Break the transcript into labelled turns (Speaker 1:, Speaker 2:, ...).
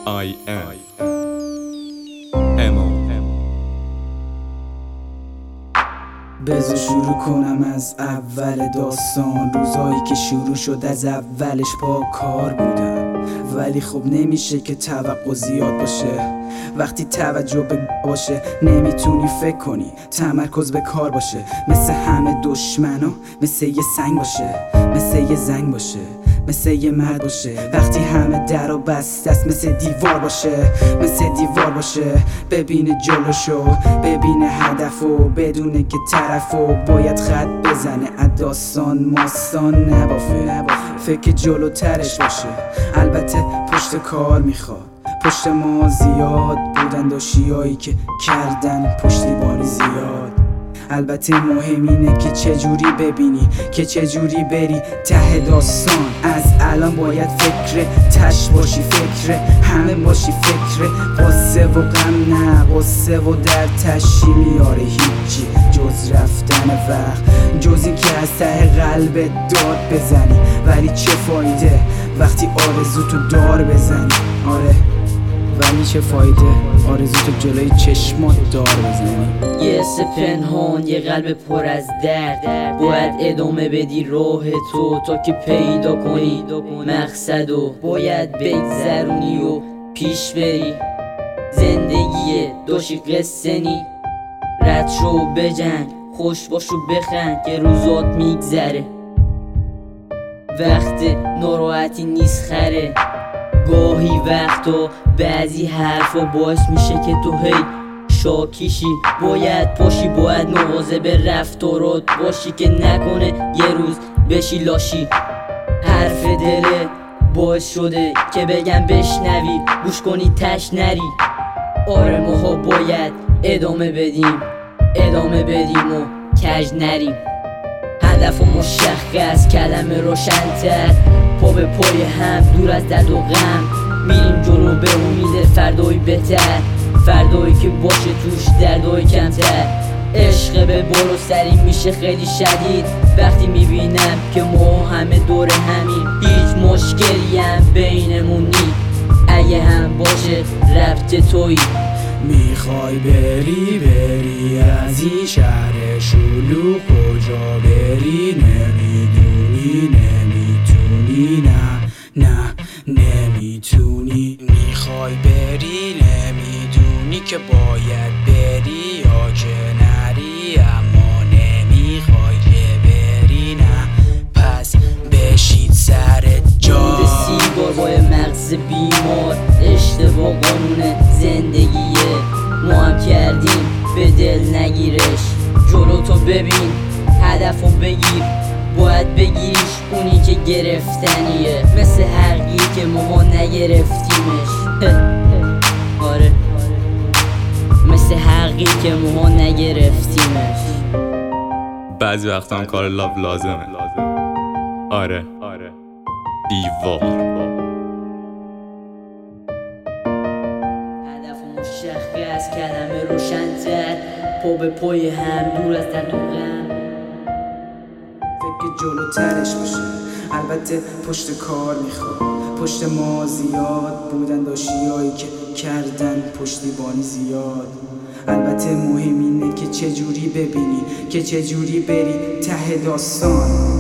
Speaker 1: I am امو.
Speaker 2: بذار شروع کنم از اول داستان. روزایی که شروع شد از اولش با کار بودم، ولی خب نمیشه که توقع زیاد باشه. وقتی توجه به باشه نمیتونی فکر کنی، تمرکز به کار باشه. مثل همه دشمنا مثل یه سنگ باشه، مثل یه زنگ باشه، مثل یه مرد باشه. وقتی همه در و بسته است مثل دیوار باشه، مثل دیوار باشه. ببینه جلوشو، ببینه هدفو، بدونه که طرفو باید خط بزنه. داستان ماستان نبافه، فکر جلوترش باشه. البته پشت کار میخواد، پشت ما زیاد بودن داشیایی که کردن پشتیبانی زیاد. البته مهم اینه که چجوری ببینی، که چجوری بری ته داستان. از الان باید فکر تش باشی، فکر همه باشی، فکر قصه و غم نه، قصه و در تشی میاره هیچی جز رفتن وقت، جز این که از ته قلب داد بزنی. ولی چه فایده وقتی آرزو تو دار بزنی؟ آره ولی چه فایده آرزو تو جلوی چشمات دار بزنی؟
Speaker 3: یه حس پنهان، یه قلب پر از درد، باید ادامه بدی راه تو تا که پیدا کنی مقصدو. باید بگذرونی و پیش بری، زندگی داشی قصه نی. رد شو بجنگ، خوش باش و بخند که روزات میگذره. وقت ناراحتی نیست خره، گاهی وقتا بعضی حرفا باعث میشه که تو هی شاکیشی. باید پاشی، باید مواظب رفتارات باشی که نکنه یه روز بشی لاشی. حرف دله باعث شده که بگم بشنوی، گوش کنی تش نری. آره ماها باید ادامه بدیم و کج نریم. هدف مشخص، کلمه روشن‌تر، پا به پای هم دور از درد و غم. میریم جلو به امید فردایی بهتر، فردایی که باشه توش دردای کمتر. عشق به بالا سری میشه خیلی شدید وقتی میبینم که ما همه دور همیم. هیچ مشکلی هم بینمون نی، اگه هم باشه ربط تویی.
Speaker 2: میخوای بری از این شهر شلوغ، کجا بری نمیدونی، نمیتونی، نه نمیتونی. میخوای بری نمیدونی که باید بری یا که نری، اما نمیخوای که بری، نه پس بشید سر جا.
Speaker 3: سیگار با مغز بیمار، اشتباه قانون زندگیه. ما هم کردیم به دل نگیرش، جلو تو ببین هدفو بگیر، باید بگیریش اونی که گرفتنیه. مثل حقی که ما نگرفتیمش. آره مثل حقی که ما نگرفتیمش.
Speaker 1: بعضی وقتا هم کار لاو لازمه. آره دیوار.
Speaker 3: مشخص، کلمه روشن‌تر، پا به پای هم دور از درد و غم.
Speaker 2: فکر جلوترش باشه. البته پشت کار میخواد، پشت ما زیاد بودن داشیایی که کردن پشتیبانی زیاد. البته مهم اینه که چجوری ببینی، که چجوری بری ته داستان.